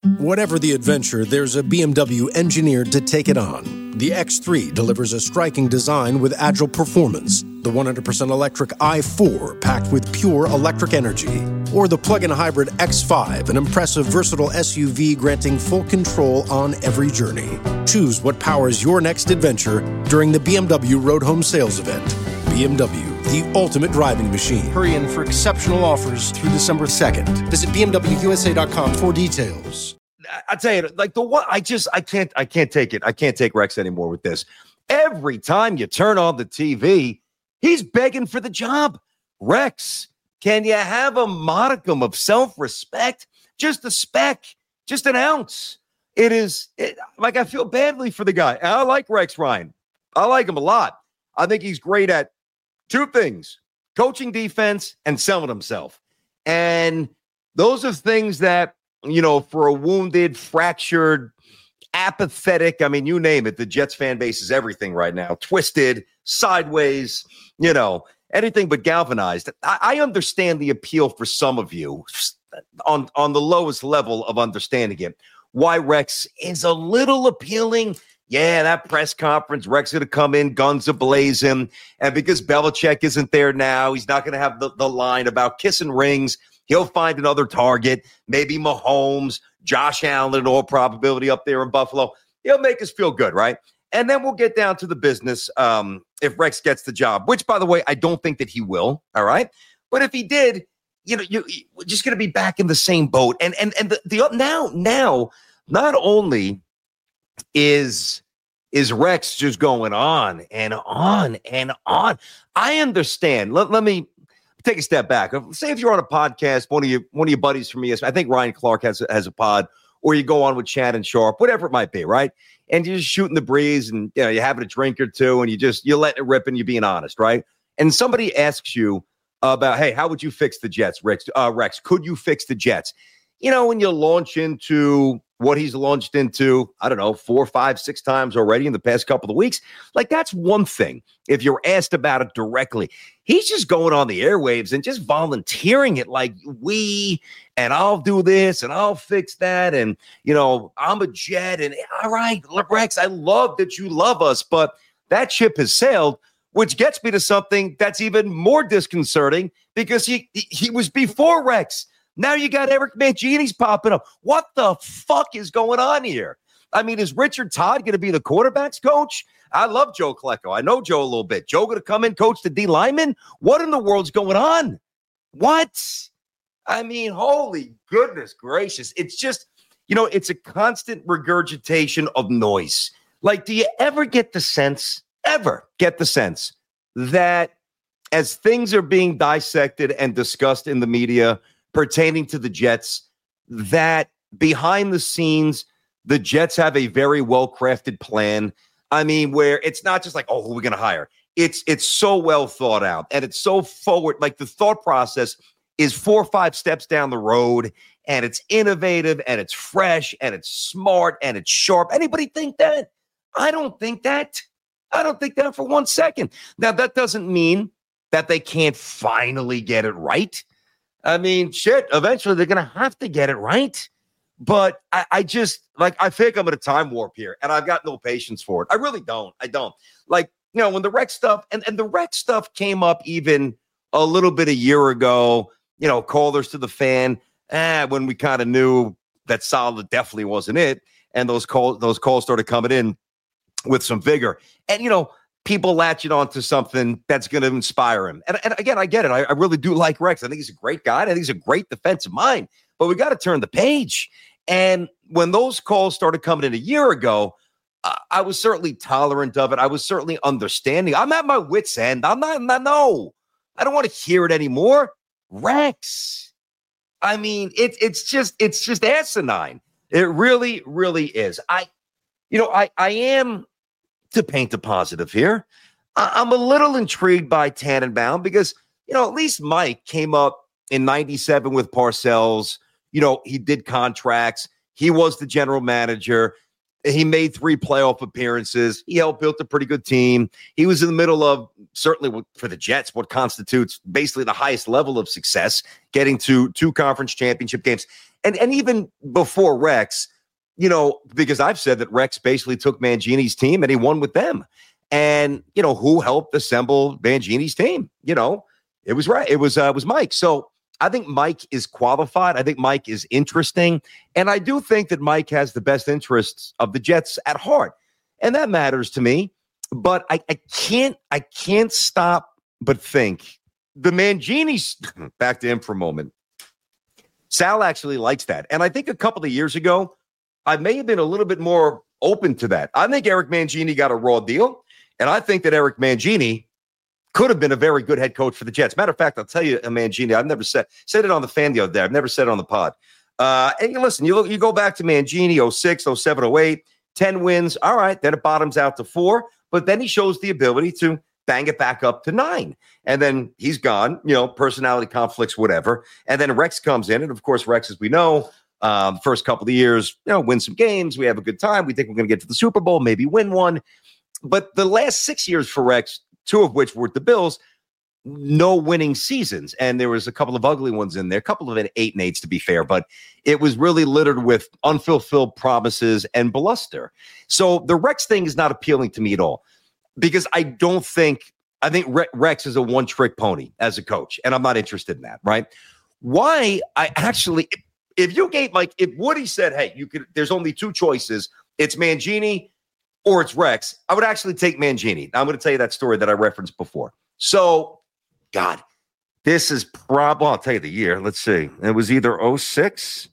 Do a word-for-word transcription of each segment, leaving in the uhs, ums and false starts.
Whatever the adventure, there's a B M W engineered to take it on. The X three delivers a striking design with agile performance. The one hundred percent electric i four, packed with pure electric energy. Or the plug-in hybrid X five, an impressive, versatile S U V granting full control on every journey. Choose what powers your next adventure during the B M W Road Home Sales Event. B M W, the ultimate driving machine. Hurry in for exceptional offers through December second. Visit B M W U S A dot com for details. I tell you, like the one, I just, I can't, I can't take it. I can't take Rex anymore with this. Every time you turn on the T V, he's begging for the job. Rex, can you have a modicum of self-respect? Just a speck, just an ounce. It is it, like, I feel badly for the guy. I like Rex Ryan. I like him a lot. I think he's great at two things: coaching defense and selling himself. And those are things that, you know, for a wounded, fractured, apathetic, I mean, you name it, the Jets fan base is everything right now. Twisted, sideways, you know, anything but galvanized. I, I understand the appeal for some of you on, on the lowest level of understanding it. Why Rex is a little appealing. Yeah, that press conference, Rex going to come in, guns a-blazing. And because Belichick isn't there now, he's not going to have the, the line about kissing rings. He'll find another target, maybe Mahomes, Josh Allen, in all probability up there in Buffalo. He'll make us feel good, right? And then we'll get down to the business um, if Rex gets the job, which, by the way, I don't think that he will, all right? But if he did, you know, you, you're just going to be back in the same boat. And and and the, the now, now, not only is, is Rex just going on and on and on. I understand. Let, let me take a step back. Say if you're on a podcast, one of your one of your buddies from E S P N, I think Ryan Clark has has a pod, or you go on with Shannon Sharp, whatever it might be, right? And you're just shooting the breeze, and you know you're having a drink or two, and you just you're letting it rip, and you're being honest, right? And somebody asks you about, hey, how would you fix the Jets, Rex? Uh, Rex, could you fix the Jets? You know, when you launch into what he's launched into, I don't know, four, five, six times already in the past couple of weeks, like that's one thing. If you're asked about it directly, he's just going on the airwaves and just volunteering it like we, and I'll do this and I'll fix that. And, you know, I'm a Jet. And all right, Rex, I love that you love us, but that ship has sailed, which gets me to something that's even more disconcerting because he he was before Rex. Now you got Eric Mangini's popping up. What the fuck is going on here? I mean, is Richard Todd going to be the quarterback's coach? I love Joe Klecko. I know Joe a little bit. Joe going to come in, coach the D lineman? What in the world's going on? What? I mean, holy goodness gracious. It's just, you know, it's a constant regurgitation of noise. Like, do you ever get the sense, ever get the sense that as things are being dissected and discussed in the media pertaining to the Jets, that behind the scenes, the Jets have a very well-crafted plan? I mean, where it's not just like, oh, who are we going to hire? It's it's so well thought out, and it's so forward. Like the thought process is four or five steps down the road, and it's innovative, and it's fresh, and it's smart, and it's sharp. Anybody think that? I don't think that. I don't think that for one second. Now, that doesn't mean that they can't finally get it right. I mean, shit, eventually they're going to have to get it right. But I, I just, like, I think I'm in a time warp here, and I've got no patience for it. I really don't. I don't. Like, you know, when the Rex stuff, and, and the Rex stuff came up even a little bit a year ago, you know, callers to the fan, eh, when we kind of knew that solid definitely wasn't it, and those calls, those calls started coming in with some vigor. And, you know, people latching on to something that's going to inspire him. And, and again, I get it. I, I really do like Rex. I think he's a great guy. I think he's a great defensive mind. But we got to turn the page. And when those calls started coming in a year ago, uh, I was certainly tolerant of it. I was certainly understanding. I'm at my wit's end. I'm not, not no. I don't want to hear it anymore. Rex. I mean, it, it's just it's just asinine. It really, really is. I, you know, I, I am, to paint a positive here, I, I'm a little intrigued by Tannenbaum because, you know, at least Mike came up in ninety-seven with Parcells. You know, he did contracts. He was the general manager. He made three playoff appearances. He helped build a pretty good team. He was in the middle of, certainly for the Jets, what constitutes basically the highest level of success, getting to two conference championship games. And, and even before Rex, you know, because I've said that Rex basically took Mangini's team and he won with them. And, you know, who helped assemble Mangini's team? You know, it was right. It was, uh, it was Mike. So I think Mike is qualified. I think Mike is interesting. And I do think that Mike has the best interests of the Jets at heart. And that matters to me. But I, I can't, I can't stop but think the Mangini's, back to him for a moment. Sal actually likes that. And I think a couple of years ago, I may have been a little bit more open to that. I think Eric Mangini got a raw deal. And I think that Eric Mangini could have been a very good head coach for the Jets. Matter of fact, I'll tell you, Mangini, I've never said said it on the fan the other day. I've never said it on the pod. Uh, and you listen, you look, you go back to Mangini, oh six, oh seven, oh eight, ten wins. All right, then it bottoms out to four. But then he shows the ability to bang it back up to nine. And then he's gone, you know, personality conflicts, whatever. And then Rex comes in. And of course, Rex, as we know, um, first couple of years, you know, win some games. We have a good time. We think we're going to get to the Super Bowl, maybe win one. But the last six years for Rex, two of which were the Bills, no winning seasons. And there was a couple of ugly ones in there, a couple of eight and eights to be fair, but it was really littered with unfulfilled promises and bluster. So the Rex thing is not appealing to me at all because I don't think, I think Rex is a one trick pony as a coach, and I'm not interested in that, right? Why I actually, if, if you gave, like, if Woody said, hey, you could, there's only two choices, it's Mangini or it's Rex, I would actually take Mangini. I'm going to tell you that story that I referenced before. So, God, this is probably, I'll tell you the year. Let's see. It was either oh six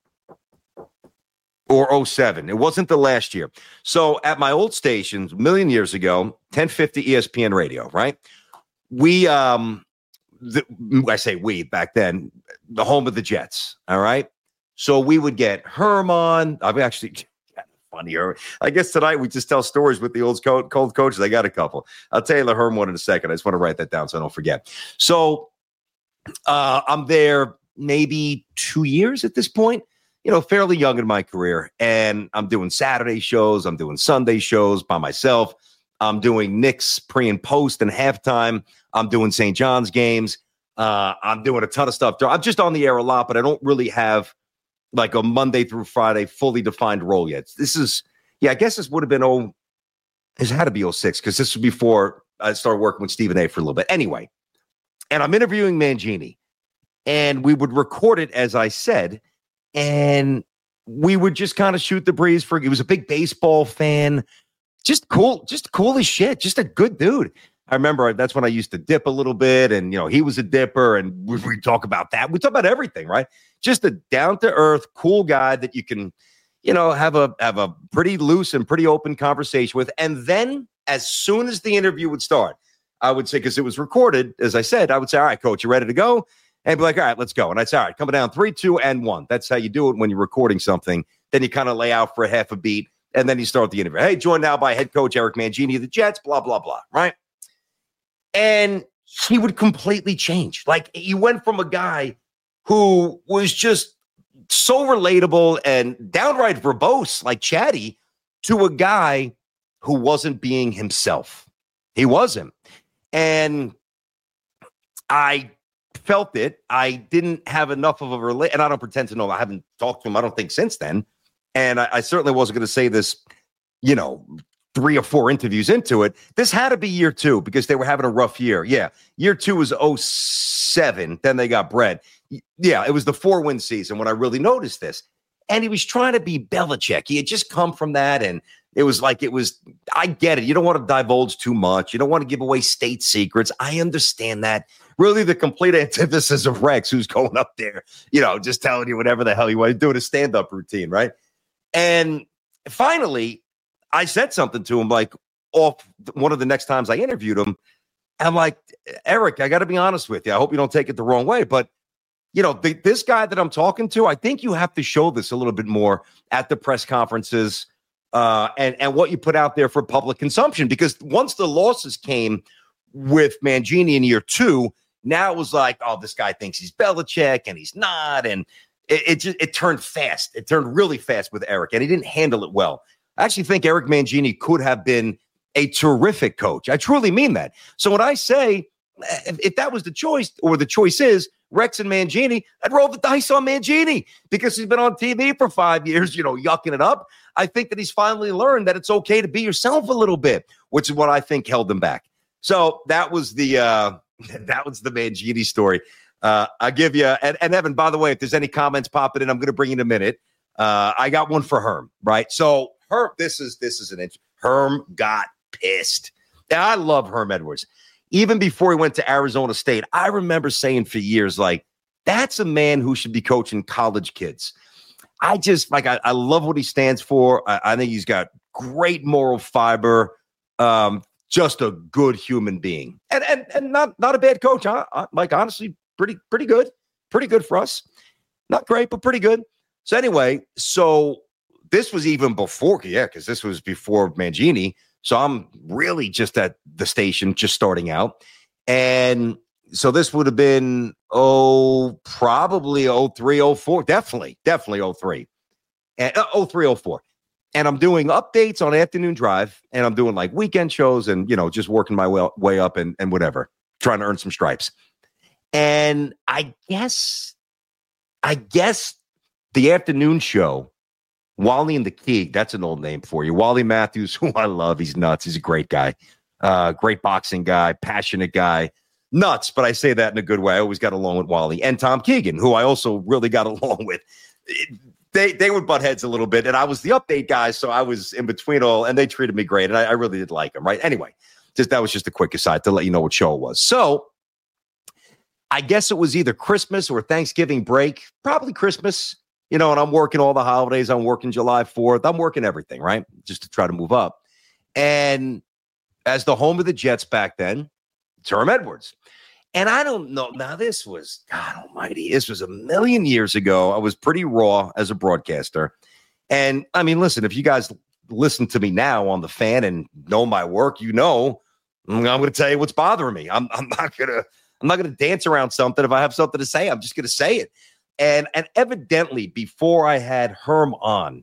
or oh seven. It wasn't the last year. So, at my old station, a million years ago, ten fifty E S P N radio, right? We, um, the, I say we back then, the home of the Jets, all right? So, we would get Herman. I've actually... funnier. I guess tonight we just tell stories with the old cold, cold coaches. I got a couple. I'll tell you the Herm one in a second. I just want to write that down so I don't forget. So uh, I'm there maybe two years at this point, you know, fairly young in my career. And I'm doing Saturday shows. I'm doing Sunday shows by myself. I'm doing Knicks pre and post and halftime. I'm doing Saint John's games. Uh, I'm doing a ton of stuff. I'm just on the air a lot, but I don't really have like a Monday through Friday fully defined role yet. This is, yeah, I guess this would have been, oh, this had to be oh six because this was before I started working with Stephen A for a little bit. Anyway, and I'm interviewing Mangini, and we would record it, as I said, and we would just kind of shoot the breeze for, he was a big baseball fan, just cool, just cool as shit, just a good dude. I remember that's when I used to dip a little bit, and, you know, he was a dipper, and we, we talk about that. We talk about everything, right? Just a down-to-earth, cool guy that you can, you know, have a have a pretty loose and pretty open conversation with. And then as soon as the interview would start, I would say, because it was recorded, as I said, I would say, all right, coach, you ready to go? And be like, all right, let's go. And I'd say, all right, coming down three, two, and one. That's how you do it when you're recording something. Then you kind of lay out for a half a beat, and then you start the interview. Hey, joined now by head coach Eric Mangini of the Jets, blah, blah, blah, right? And he would completely change. Like, he went from a guy who was just so relatable and downright verbose, like chatty, to a guy who wasn't being himself. He wasn't. And I felt it. I didn't have enough of a relate, and I don't pretend to know. I haven't talked to him, I don't think, since then. And I, I certainly wasn't going to say this, you know, three or four interviews into it. This had to be year two because they were having a rough year. Yeah. Year two was oh seven. Then they got Brett. Yeah. It was the four win season when I really noticed this. And he was trying to be Belichick. He had just come from that. And it was like, it was, I get it. You don't want to divulge too much. You don't want to give away state secrets. I understand that. Really the complete antithesis of Rex, who's going up there, you know, just telling you whatever the hell you want to do in a stand-up routine. Right. And finally, I said something to him, like, off one of the next times I interviewed him. I'm like, Eric, I got to be honest with you. I hope you don't take it the wrong way. But, you know, the, this guy that I'm talking to, I think you have to show this a little bit more at the press conferences uh, and, and what you put out there for public consumption. Because once the losses came with Mangini in year two, now it was like, oh, this guy thinks he's Belichick and he's not. And it, it just it turned fast. It turned really fast with Eric, and he didn't handle it well. I actually think Eric Mangini could have been a terrific coach. I truly mean that. So when I say, if, if that was the choice, or the choice is Rex and Mangini, I'd roll the dice on Mangini because he's been on T V for five years, you know, yucking it up. I think that he's finally learned that it's okay to be yourself a little bit, which is what I think held him back. So that was the uh, that was the Mangini story. Uh, I'll give you, and, and Evan, by the way, if there's any comments popping in, I'm going to bring in a minute. Uh, I got one for Herm, right? So Herm, this is this is an int- Herm got pissed. Now, I love Herm Edwards. Even before he went to Arizona State, I remember saying for years, like, that's a man who should be coaching college kids. I just, like, I, I love what he stands for. I, I think he's got great moral fiber, um, just a good human being. And and and not not a bad coach, huh? Uh, like, honestly, pretty, pretty good. Pretty good for us. Not great, but pretty good. So anyway, so this was even before, yeah, because this was before Mangini. So I'm really just at the station, just starting out. And so this would have been, oh, probably oh three, oh four. Definitely, definitely oh three. And uh, oh three, oh four. And I'm doing updates on Afternoon Drive. And I'm doing like weekend shows and, you know, just working my way, way up and, and whatever, trying to earn some stripes. And I guess, I guess the afternoon show, Wally and the Keeg, that's an old name for you. Wally Matthews, who I love. He's nuts. He's a great guy. Uh, great boxing guy, passionate guy. Nuts, but I say that in a good way. I always got along with Wally. And Tom Keegan, who I also really got along with. They they would butt heads a little bit, and I was the update guy, so I was in between all, and they treated me great, and I, I really did like them, right? Anyway, just that was just a quick aside to let you know what show it was. So I guess it was either Christmas or Thanksgiving break, probably Christmas. You know, and I'm working all the holidays. I'm working July fourth. I'm working everything, right? Just to try to move up. And as the home of the Jets back then, it's Herm Edwards. And I don't know. Now, this was, God almighty, this was a million years ago. I was pretty raw as a broadcaster. And I mean, listen, if you guys listen to me now on the Fan and know my work, you know, I'm going to tell you what's bothering me. I'm, I'm not going to, I'm not going to dance around something. If I have something to say, I'm just going to say it. And, and evidently, before I had Herm on,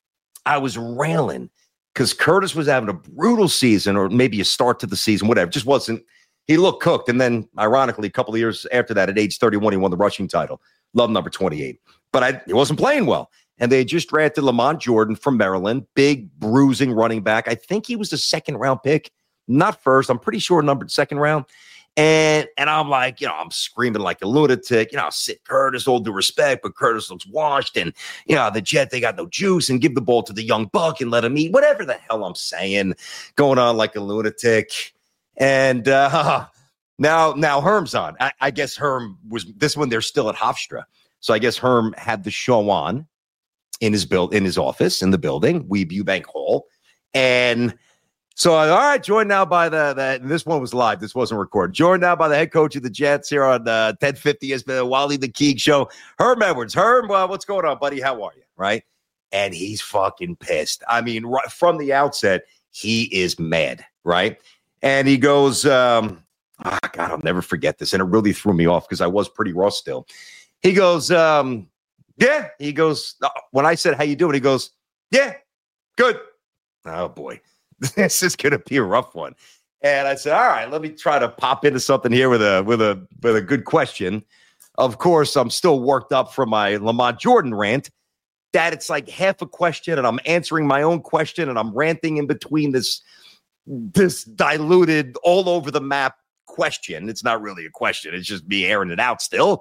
I was railing because Curtis was having a brutal season, or maybe a start to the season, whatever. Just wasn't, he looked cooked. And then, ironically, a couple of years after that, at age thirty-one, he won the rushing title. Love number twenty-eight. But I, he wasn't playing well. And they had just drafted Lamont Jordan from Maryland, big, bruising running back. I think he was the second round pick, not first. I'm pretty sure numbered second round. And and I'm like, you know, I'm screaming like a lunatic, you know, sit Curtis, all due respect, but Curtis looks washed. And, you know, the Jet, they got no juice, and give the ball to the young buck and let him eat, whatever the hell I'm saying, going on like a lunatic. And uh, now, now Herm's on. I, I guess Herm was, this one, they're still at Hofstra. So I guess Herm had the show on in his build, in his office, in the building, Weeb Eubank Hall. And so, all right, joined now by the, the, this one was live. This wasn't recorded. Joined now by the head coach of the Jets here on the ten fifty has been the Wally the Keeg show. Herm Edwards. Herm, well, what's going on, buddy? How are you? Right? And he's fucking pissed. I mean, right from the outset, he is mad, right? And he goes, um, oh, God, I'll never forget this. And it really threw me off because I was pretty raw still. He goes, um, yeah. He goes, when I said, how you doing? He goes, yeah, good. Oh, boy. This is going to be a rough one. And I said, all right, let me try to pop into something here with a with a with a good question. Of course, I'm still worked up from my Lamont Jordan rant that it's like half a question and I'm answering my own question and I'm ranting in between this this diluted all over the map question. It's not really a question. It's just me airing it out still.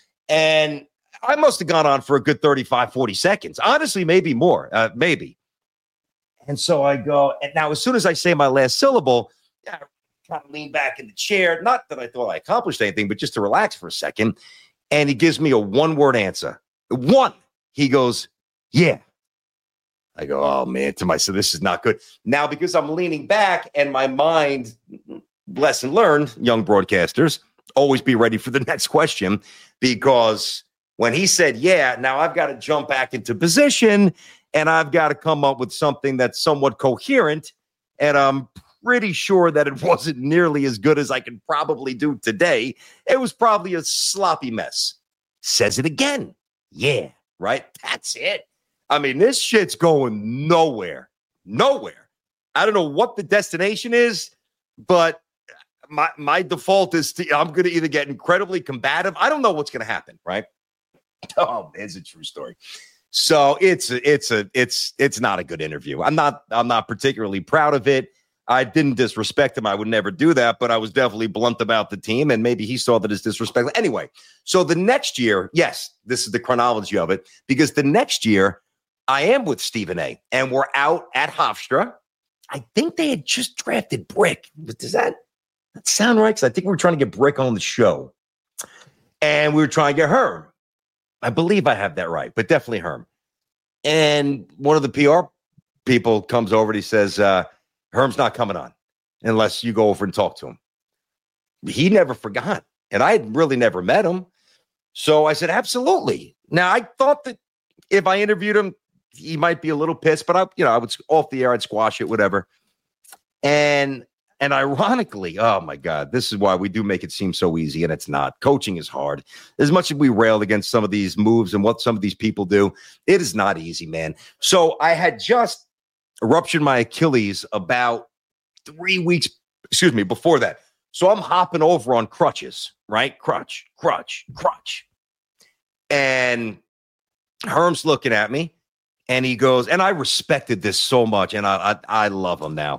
And I must have gone on for a good thirty-five, forty seconds. Honestly, maybe more, uh, maybe. And so I go, and now as soon as I say my last syllable, I kind of lean back in the chair. Not that I thought I accomplished anything, but just to relax for a second. And he gives me a one-word answer. One. He goes, yeah. I go, oh, man, to myself, this is not good. Now, because I'm leaning back and my mind, lesson learned, young broadcasters, always be ready for the next question, because when he said, yeah, now I've got to jump back into position and I've got to come up with something that's somewhat coherent. And I'm pretty sure that it wasn't nearly as good as I could probably do today. It was probably a sloppy mess. Says it again. Yeah, right? That's it. I mean, this shit's going nowhere. nowhere. I don't know what the destination is, but my my default is to, I'm going to either get incredibly combative. I don't know what's going to happen, right? Oh, it's a true story. So it's a, it's a it's it's not a good interview. I'm not I'm not particularly proud of it. I didn't disrespect him. I would never do that, but I was definitely blunt about the team, and maybe he saw that as disrespectful. Anyway, so the next year, yes, this is the chronology of it, because the next year I am with Stephen A, and we're out at Hofstra. I think they had just drafted Brick. Does that, that sound right? Because I think we were trying to get Brick on the show, and we were trying to get Herm. I believe I have that right, but definitely Herm. And one of the P R people comes over and he says, uh, Herm's not coming on unless you go over and talk to him. He never forgot. And I had really never met him. So I said, absolutely. Now, I thought that if I interviewed him, he might be a little pissed, but I, you know, I would off the air, I'd squash it, whatever. And, and ironically, oh my God, this is why we do make it seem so easy, and it's not. Coaching is hard. As much as we rail against some of these moves and what some of these people do, it is not easy, man. So I had just ruptured my Achilles about three weeks, excuse me, before that. So I'm hopping over on crutches, right? Crutch, crutch, crutch. And Herm's looking at me, and he goes, and I respected this so much, and I I, I love him now.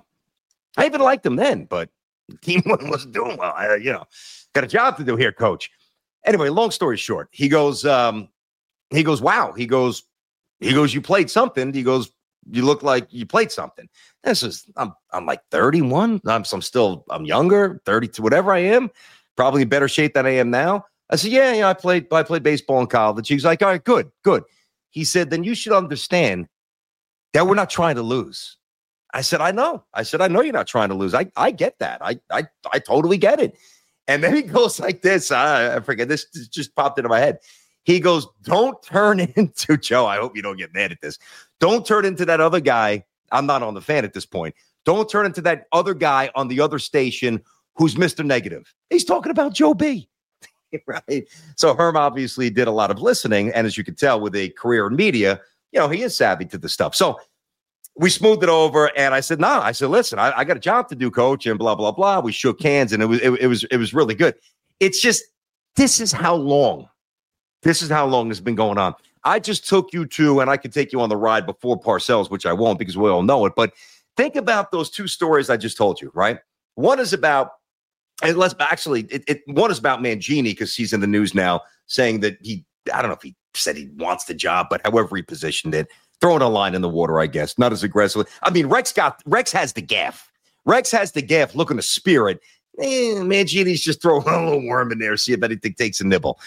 I even liked him then, but the team wasn't doing well. I, you know, got a job to do here, coach. Anyway, long story short, he goes, um, he goes, wow. He goes, he goes, you played something. He goes, you look like you played something. This is, I'm, I'm like thirty-one. I'm, so I'm still, I'm younger, thirty-two, whatever I am, probably in better shape than I am now. I said, yeah, yeah, I played, I played baseball in college. He's like, all right, good, good. He said, then you should understand that we're not trying to lose. I said, I know. I said, I know you're not trying to lose. I, I get that. I, I, I totally get it. And then he goes like this. I, I forget. This just popped into my head. He goes, don't turn into Joe. I hope you don't get mad at this. Don't turn into that other guy. I'm not on the fan at this point. Don't turn into that other guy on the other station who's Mister Negative. He's talking about Joe B. Right. So Herm obviously did a lot of listening. And as you can tell, with a career in media, you know, he is savvy to the stuff. So we smoothed it over, and I said, no, nah. I said, listen, I, I got a job to do, coach, and blah, blah, blah. We shook hands, and it was, it, it was, it was really good. It's just, this is how long, this is how long it's been going on. I just took you to, and I could take you on the ride before Parcells, which I won't because we all know it. But think about those two stories I just told you, right? One is about, and let's actually, it, it one is about Mangini, because he's in the news now saying that he, I don't know if he said he wants the job, but however he positioned it, throwing a line in the water, I guess, not as aggressively. I mean, Rex got Rex has the gaff. Rex has the gaff, looking to spear it. Eh, Mangini's just throwing a little worm in there, see if anything takes a nibble.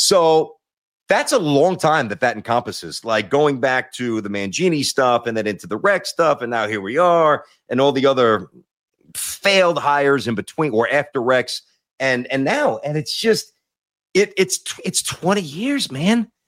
So that's a long time that that encompasses, like going back to the Mangini stuff and then into the Rex stuff, and now here we are, and all the other failed hires in between or after Rex, and and now, and it's just it it's it's twenty years, man.